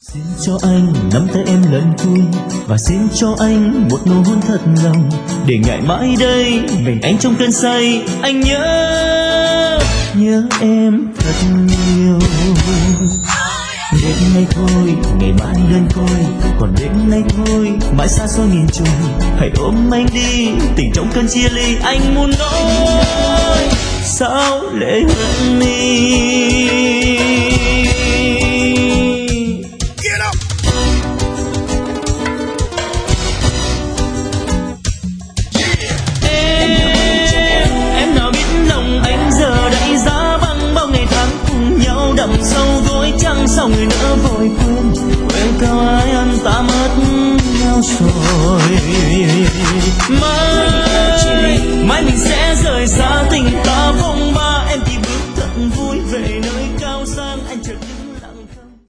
Xin cho anh nắm tay em lần cuối và xin cho anh một nụ hôn thật lòng, để ngày mãi đây mình anh trong cơn say. Anh nhớ em thật nhiều. Đêm nay thôi, ngày mai đơn côi, còn đêm nay thôi, mãi xa xôi nghìn trùng. Hãy ôm anh đi, tình trong cơn chia ly. Anh muốn nói sao lệ hận mi. Em nào biết lòng anh giờ đây giá băng, bao ngày tháng cùng nhau đậm sâu gối trăng. Sao người nỡ vội quên cao ai ăn ta mất nhau rồi. Mai mình sẽ rời xa tình ta phong ba.